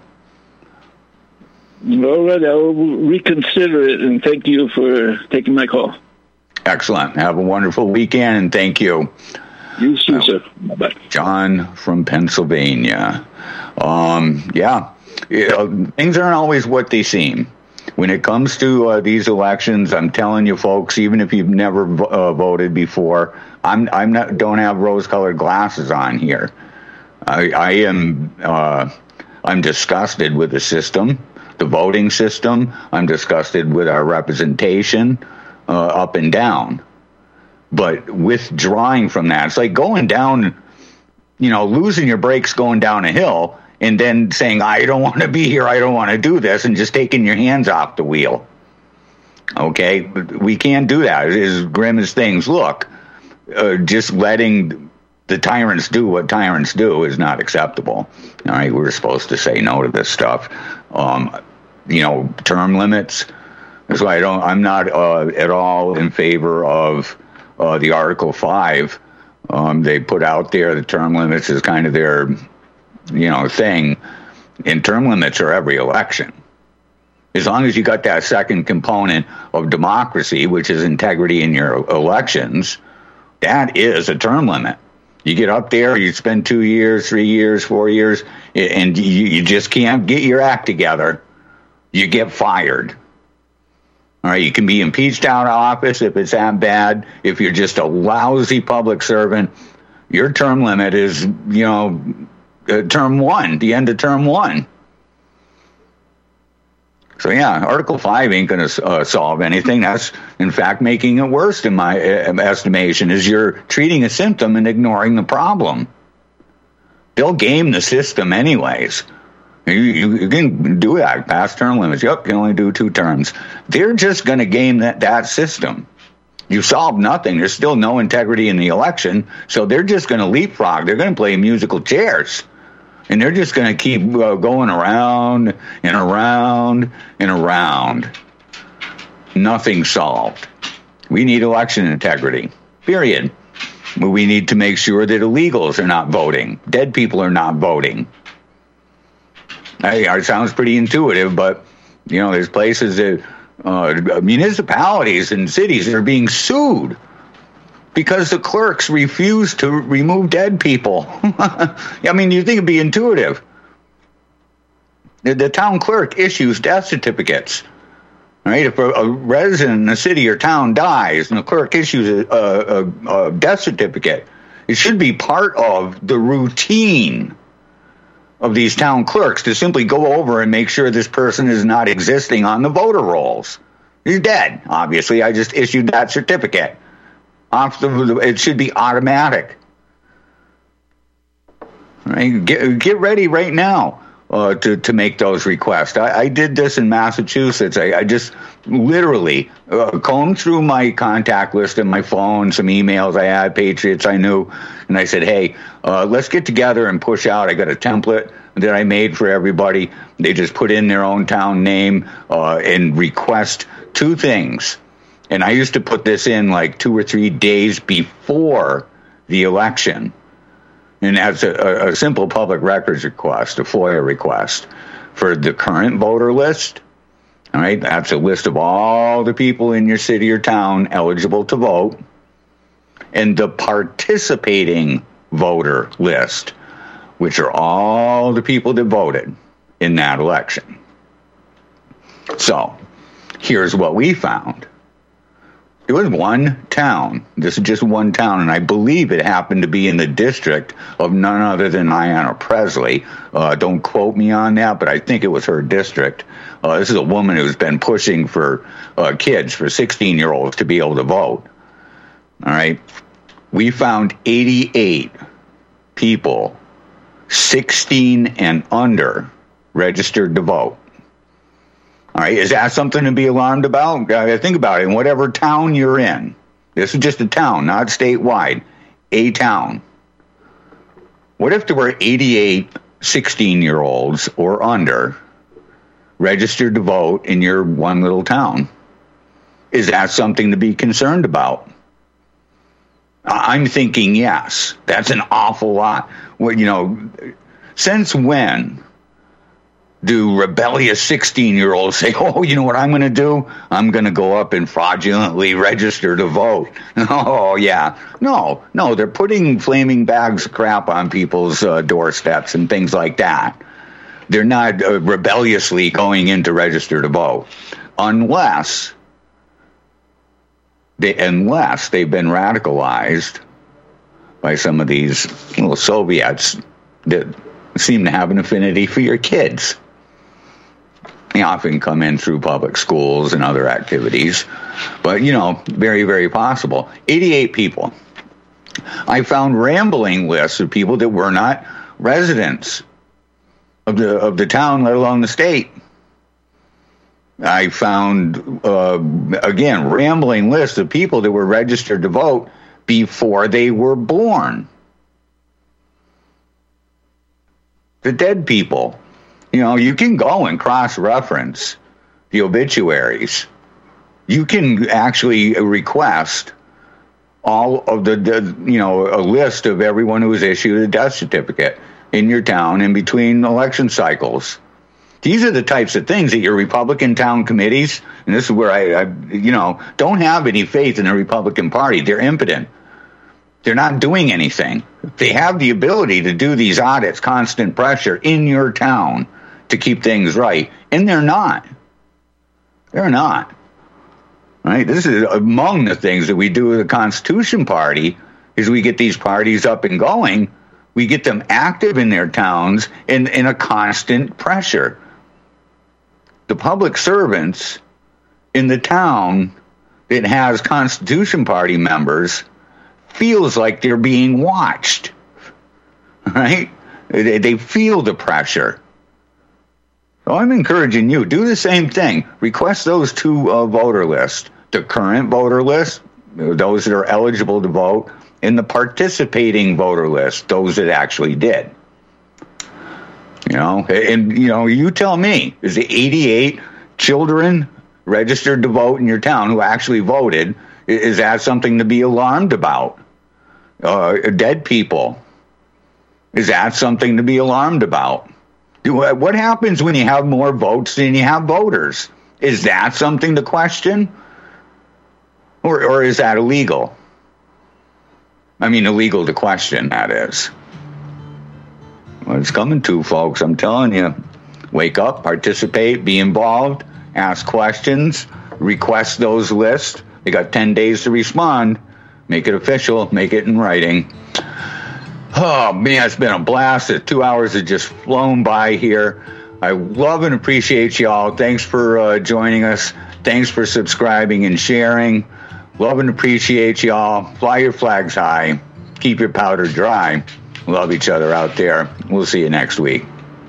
All right, I'll reconsider it, and thank you for taking my call. Excellent. Have a wonderful weekend, and thank you. You too, sir. Bye-bye. John from Pennsylvania. Um, yeah. You know, things aren't always what they seem. When it comes to uh, these elections, I'm telling you, folks, even if you've never uh, voted before, I'm I'm not don't have rose-colored glasses on here. I, I am uh, I'm disgusted with the system, the voting system. I'm disgusted with our representation uh, up and down. But withdrawing from that, it's like going down, you know, losing your brakes going down a hill, and then saying, I don't want to be here, I don't want to do this, and just taking your hands off the wheel. Okay? We can't do that. As grim as things look, uh, just letting the tyrants do what tyrants do is not acceptable. All right? We're supposed to say no to this stuff. Um, you know, term limits. That's why I don't, I'm not uh, at all in favor of uh, the Article five. Um, they put out there the term limits is kind of their, you know, thing. And term limits are every election. As long as you got that second component of democracy, which is integrity in your elections, that is a term limit. You get up there, you spend two years, three years, four years, and you, you just can't get your act together. You get fired. All right, you can be impeached out of office if it's that bad. If you're just a lousy public servant, your term limit is, you know, uh, term one, the end of term one. So, yeah, Article five ain't going to uh, solve anything. That's, in fact, making it worse, in my uh, estimation, is you're treating a symptom and ignoring the problem. They'll game the system anyways. You, you, you can do that, past term limits. Yep, you can only do two terms. They're just going to game that, that system. You solve nothing. There's still no integrity in the election, so they're just going to leapfrog. They're going to play musical chairs. And they're just going to keep uh, going around and around and around. Nothing solved. We need election integrity, period. We need to make sure that illegals are not voting. Dead people are not voting. Hey, it sounds pretty intuitive, but, you know, there's places that uh, municipalities and cities that are being sued because the clerks refuse to remove dead people. I mean, you think it'd be intuitive. The, the town clerk issues death certificates. Right? If a, a resident in a city or town dies and the clerk issues a, a, a death certificate, it should be part of the routine of these town clerks to simply go over and make sure this person is not existing on the voter rolls. He's dead, obviously. I just issued that certificate. Off the, it should be automatic. Right? Get, get ready right now uh, to, to make those requests. I, I did this in Massachusetts. I, I just literally uh, combed through my contact list and my phone, some emails I had, patriots I knew, and I said, hey, uh, let's get together and push out. I got a template that I made for everybody. They just put in their own town name uh, and request two things. And I used to put this in like two or three days before the election. And that's a, a simple public records request, a FOIA request for the current voter list. All right, that's a list of all the people in your city or town eligible to vote, and the participating voter list, which are all the people that voted in that election. So here's what we found. It was one town. This is just one town, and I believe it happened to be in the district of none other than Ayanna Pressley. Uh, don't quote me on that, but I think it was her district. Uh, this is a woman who's been pushing for uh, kids, for sixteen-year-olds to be able to vote. All right? We found eighty-eight people, sixteen and under, registered to vote. All right, is that something to be alarmed about? Uh, think about it. In whatever town you're in, this is just a town, not statewide, a town. What if there were eighty-eight sixteen-year-olds or under registered to vote in your one little town? Is that something to be concerned about? I'm thinking yes. That's an awful lot. Well, you know, since when do rebellious sixteen-year-olds say, oh, you know what I'm going to do? I'm going to go up and fraudulently register to vote. Oh, yeah. No, no, they're putting flaming bags of crap on people's uh, doorsteps and things like that. They're not uh, rebelliously going in to register to vote. Unless, they, unless they've been radicalized by some of these little Soviets that seem to have an affinity for your kids. They often come in through public schools and other activities, but, you know, very, very possible. eighty-eight people. I found rambling lists of people that were not residents of the of the town, let alone the state. I found, uh, again, rambling lists of people that were registered to vote before they were born. The dead people. You know, you can go and cross-reference the obituaries. You can actually request all of the, the, you know, a list of everyone who was issued a death certificate in your town in between election cycles. These are the types of things that your Republican town committees, and this is where I, I you know, don't have any faith in the Republican Party. They're impotent. They're not doing anything. They have the ability to do these audits, constant pressure in your town to keep things right, and they're not. They're not. Right? This is among the things that we do with the Constitution Party, is we get these parties up and going. We get them active in their towns in, in a constant pressure. The public servants in the town that has Constitution Party members feels like they're being watched, right? They, they feel the pressure. So I'm encouraging you, do the same thing. Request those two uh, voter lists, the current voter list, those that are eligible to vote, and the participating voter list, those that actually did. You know, and, you know, you tell me, is the eighty-eight children registered to vote in your town who actually voted, is that something to be alarmed about? Uh, dead people, is that something to be alarmed about? What happens when you have more votes than you have voters? Is that something to question? Or, or is that illegal? I mean, illegal to question, that is. Well, it's coming to, folks. I'm telling you. Wake up, participate, be involved, ask questions, request those lists. They got ten days to respond. Make it official. Make it in writing. Oh, man, it's been a blast. The two hours have just flown by here. I love and appreciate y'all. Thanks for uh, joining us. Thanks for subscribing and sharing. Love and appreciate y'all. Fly your flags high. Keep your powder dry. Love each other out there. We'll see you next week.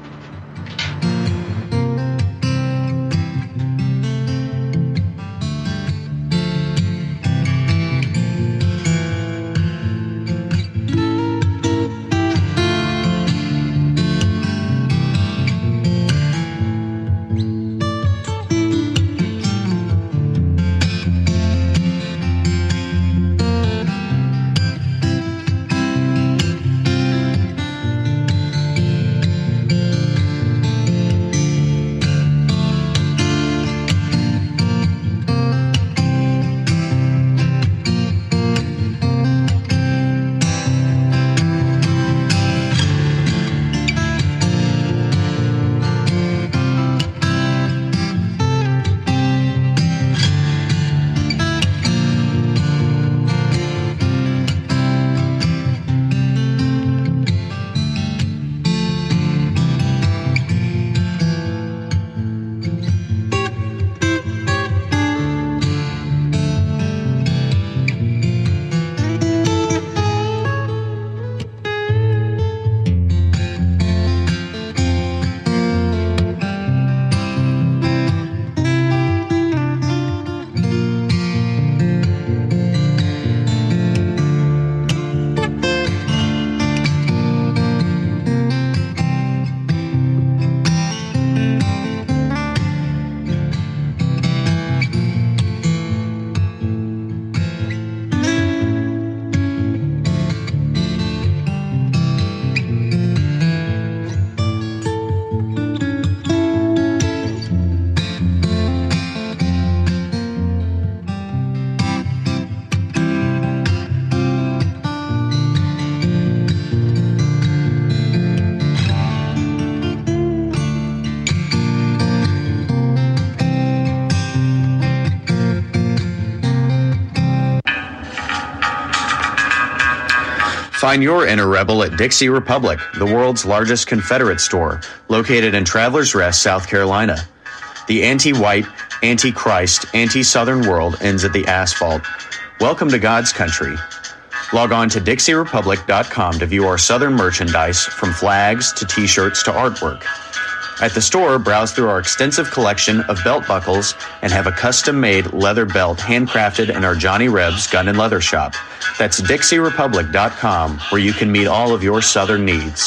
Find your inner rebel at Dixie Republic, the world's largest Confederate store, located in Travelers Rest, South Carolina. The anti-white, anti-Christ, anti-Southern world ends at the asphalt. Welcome to God's country. Log on to Dixie Republic dot com to view our Southern merchandise, from flags to t-shirts to artwork. At the store, browse through our extensive collection of belt buckles and have a custom-made leather belt handcrafted in our Johnny Rebs Gun and Leather Shop. That's Dixie Republic dot com, where you can meet all of your Southern needs.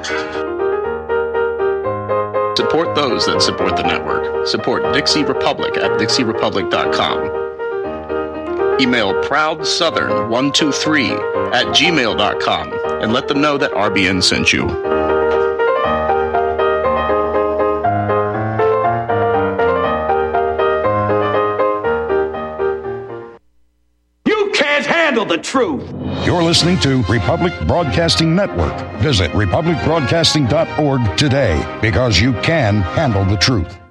Support those that support the network. Support Dixie Republic at Dixie Republic dot com. Email proud southern one two three at gmail dot com and let them know that R B N sent you. The truth. You're listening to Republic Broadcasting Network. Visit republic broadcasting dot org today because you can handle the truth.